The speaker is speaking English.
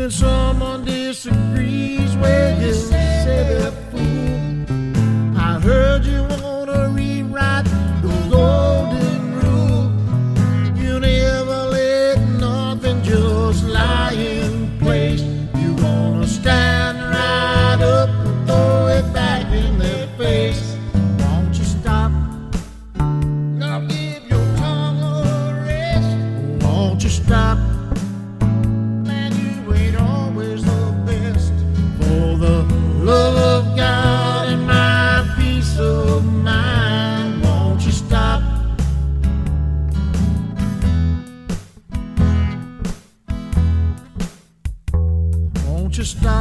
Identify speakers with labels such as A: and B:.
A: When someone disagrees, well, you say they're fool. I heard you wanna rewrite the golden rule. You never let nothing just lie in place. You wanna stand right up and throw it back in their face. Won't you stop? Now give your tongue a rest. Won't you stop? Love of God and my peace of mind. Won't you stop? Won't you stop?